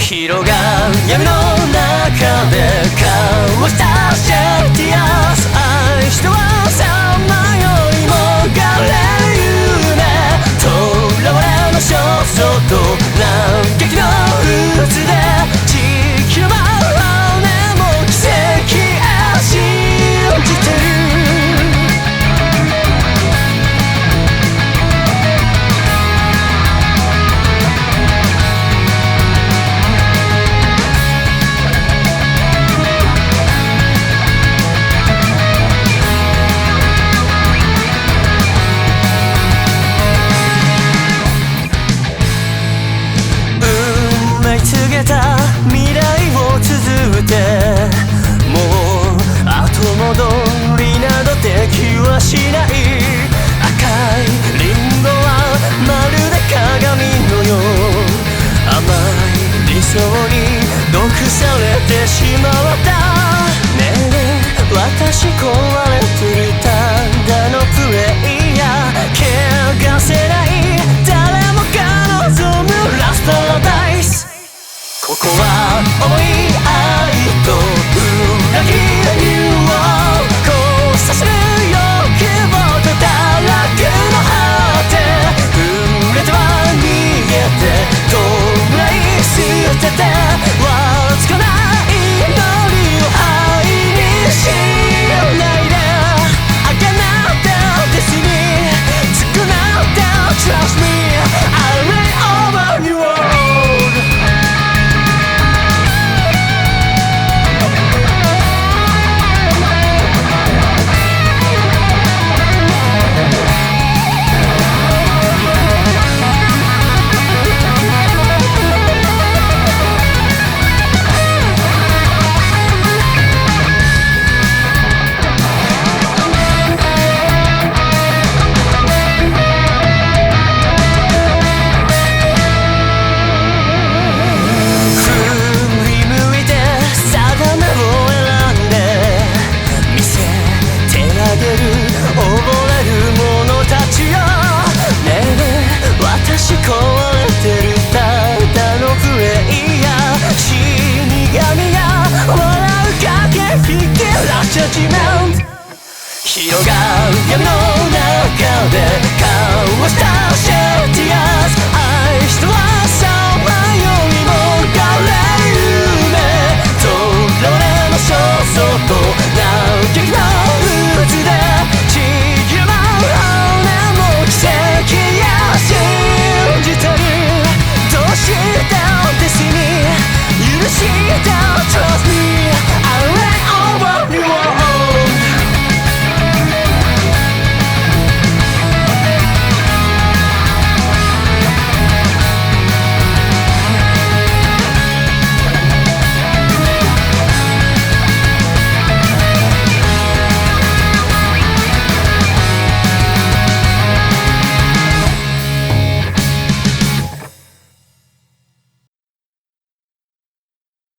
広がる闇の中で交わしたシェルティアス愛してはさまよいもがれる夢囚われの焦燥と乱撃の渦で地球の羽も奇跡へ信じてる未来を綴ってもう後戻りなどできはしない赤いリンゴはまるで鏡のよう甘い理想に毒されてしまったねえ私壊れてるただのプレイヤー汚せない誰もが望むラストパラダイスここは思い合いと裏切りを交差する欲望と堕落の果て触れては逃げて弔い捨ててわずかな祈りを灰にしないであがなったデスティニー少なった Trust me I reign over your world壊れてるただのプレイヤー死神が笑う駆け引きラッシャジメント広がる闇の中で